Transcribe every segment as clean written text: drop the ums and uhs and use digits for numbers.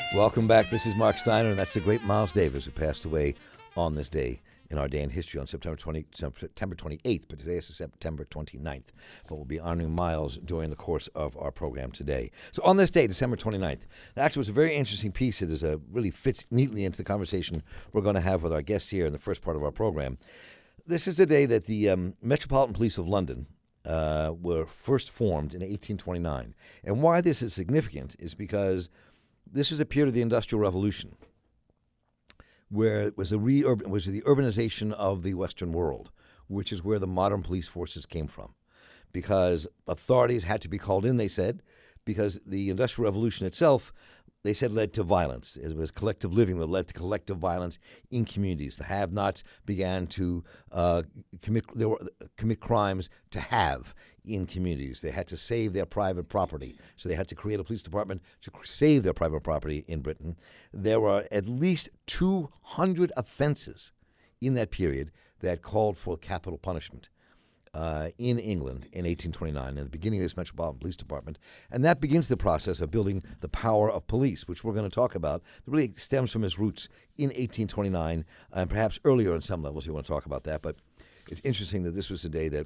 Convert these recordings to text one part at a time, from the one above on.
Welcome back. This is Mark Steiner, and that's the great Miles Davis, who passed away on this day in our day in history on September 28th, but today is September 29th. But we'll be honoring Miles during the course of our program today. So on this day, December 29th, it actually was a very interesting piece that really fits neatly into the conversation we're going to have with our guests here in the first part of our program. This is the day that the Metropolitan Police of London were first formed in 1829. And why this is significant is because this was a period of the Industrial Revolution, where it was the urbanization of the Western world, which is where the modern police forces came from. Because authorities had to be called in, they said, because the Industrial Revolution itself, they said, led to violence. It was collective living that led to collective violence in communities. The have-nots began to commit crimes to have in communities. They had to save their private property, so they had to create a police department to save their private property in Britain. There were at least 200 offenses in that period that called for capital punishment in England in 1829, in the beginning of this Metropolitan Police Department. And that begins the process of building the power of police, which we're going to talk about. It really stems from its roots in 1829, and perhaps earlier on some levels. We want to talk about that. But it's interesting that this was the day that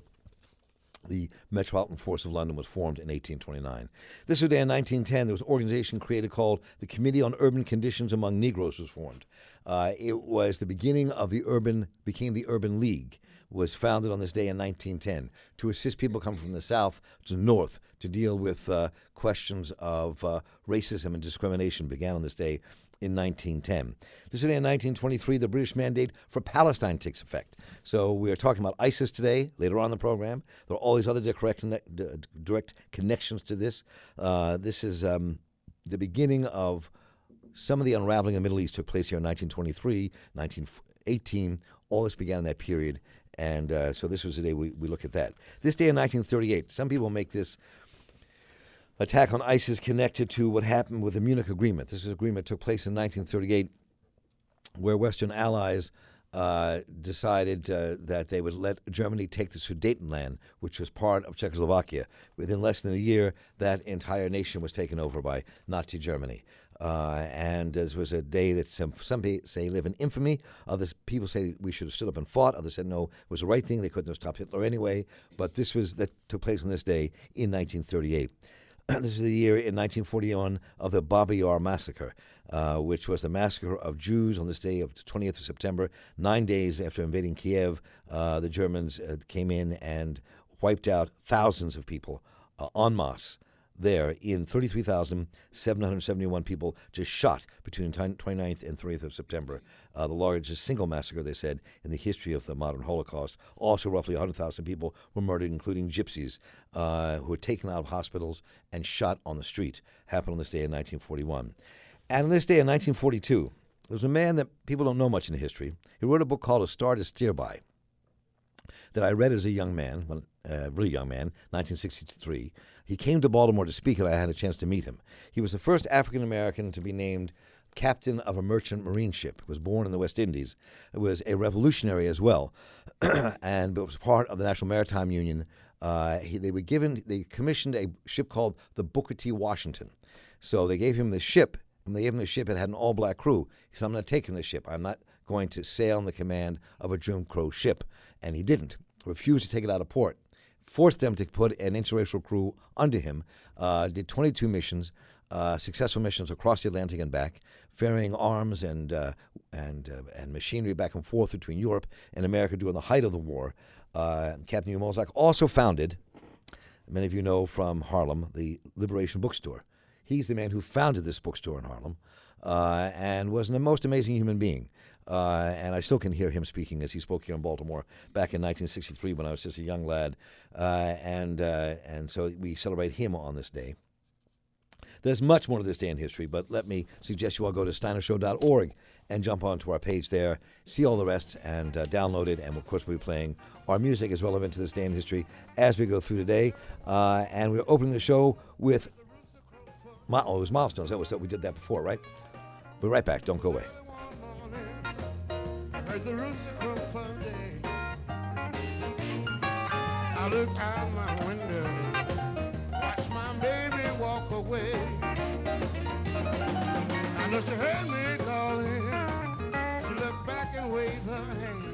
the Metropolitan Force of London was formed in 1829. This was the day in 1910, there was an organization created called the Committee on Urban Conditions Among Negroes was formed. It was the beginning of the Urban League, was founded on this day in 1910 to assist people coming from the South to the North to deal with questions of racism and discrimination, began on this day in 1910. This is in 1923, the British mandate for Palestine takes effect. So we are talking about ISIS today, later on in the program. There are all these other direct connections to this. This is the beginning of some of the unraveling in the Middle East took place here in 1923, 1918. All this began in that period. And so this was the day we look at that. This day in 1938, some people make this attack on ISIS connected to what happened with the Munich Agreement. This agreement took place in 1938, where Western allies decided that they would let Germany take the Sudetenland, which was part of Czechoslovakia. Within less than a year, that entire nation was taken over by Nazi Germany. And this was a day that some say live in infamy. Others people say we should have stood up and fought. Others said no, it was the right thing. They couldn't have stopped Hitler anyway. But that took place on this day in 1938. This is the year in 1941 of the Babi Yar massacre, which was the massacre of Jews on this day of the 20th of September. 9 days after invading Kiev, the Germans came in and wiped out thousands of people en masse. There, in 33,771 people just shot between 29th and 30th of September. The largest single massacre, they said, in the history of the modern Holocaust. Also, roughly 100,000 people were murdered, including gypsies who were taken out of hospitals and shot on the street. Happened on this day in 1941. And on this day in 1942, there was a man that people don't know much in the history. He wrote a book called A Star to Steer By that I read as a young man, really young man, 1963. He came to Baltimore to speak, and I had a chance to meet him. He was the first African-American to be named captain of a merchant marine ship. He was born in the West Indies. It was a revolutionary as well, and it was part of the National Maritime Union. They commissioned a ship called the Booker T. Washington. So they gave him the ship, and they gave him the ship. It had an all-black crew. He said, I'm not taking this ship. I'm not going to sail in the command of a Jim Crow ship. And he didn't. Refused to take it out of port. Forced them to put an interracial crew under him. Did 22 missions, successful missions across the Atlantic and back, ferrying arms and machinery back and forth between Europe and America during the height of the war. Captain Hugh Mozak also founded, many of you know from Harlem, the Liberation Bookstore. He's the man who founded this bookstore in Harlem and was the most amazing human being. And I still can hear him speaking as he spoke here in Baltimore back in 1963 when I was just a young lad. And so we celebrate him on this day. There's much more to this day in history, but let me suggest you all go to steinershow.org and jump onto our page there, see all the rest, and download it. And, of course, we'll be playing our music as relevant to this day in history as we go through today. And we're opening the show with it was Milestones. We did that before, right? We'll be right back. Don't go away. I heard the rooster crow for a day. I looked out my window, watched my baby walk away. I know she heard me calling. She looked back and waved her hand.